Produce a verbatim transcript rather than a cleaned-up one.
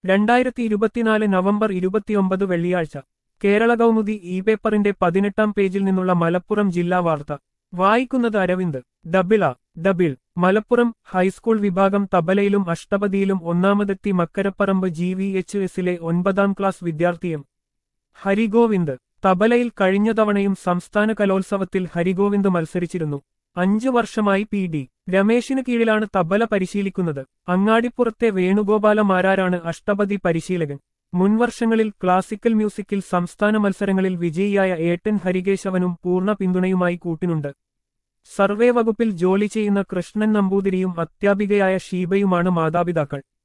രണ്ടായിരത്തി ഇരുപത്തിനാല് നവംബർ ഇരുപത്തിയൊമ്പത് വെള്ളിയാഴ്ച കേരള കൗമുദി ഇ പേപ്പറിന്റെ പതിനെട്ടാം പേജിൽ നിന്നുള്ള മലപ്പുറം ജില്ലാ വാർത്ത വായിക്കുന്നത് Aravind. Double double Malappuram high school വിഭാഗം തബലയിലും അഷ്ടപതിയിലും ഒന്നാമതെത്തി മക്കരപ്പറമ്പ് ജി വി എച്ച് എസിലെ ഒൻപതാം ക്ലാസ് വിദ്യാർത്ഥിയും ഹരിഗോവിന്ദ്. തബലയിൽ കഴിഞ്ഞ തവണയും സംസ്ഥാന കലോത്സവത്തിൽ ഹരിഗോവിന്ദ് മത്സരിച്ചിരുന്നു. അഞ്ചു വർഷമായി പി ഡി രമേശിന് കീഴിലാണ് തബല പരിശീലിക്കുന്നത്. അങ്ങാടിപ്പുറത്തെ വേണുഗോപാല മാരാരാണ് അഷ്ടപതി പരിശീലകൻ. മുൻവർഷങ്ങളിൽ ക്ലാസിക്കൽ മ്യൂസിക്കിൽ സംസ്ഥാന മത്സരങ്ങളിൽ വിജയിയായ ഏട്ടൻ ഹരികേശവനും പൂർണ്ണ പിന്തുണയുമായി കൂട്ടിനുണ്ട്. സർവേ വകുപ്പിൽ ജോലി ചെയ്യുന്ന കൃഷ്ണൻ നമ്പൂതിരിയും അധ്യാപികയായ ഷീബയുമാണ് മാതാപിതാക്കൾ.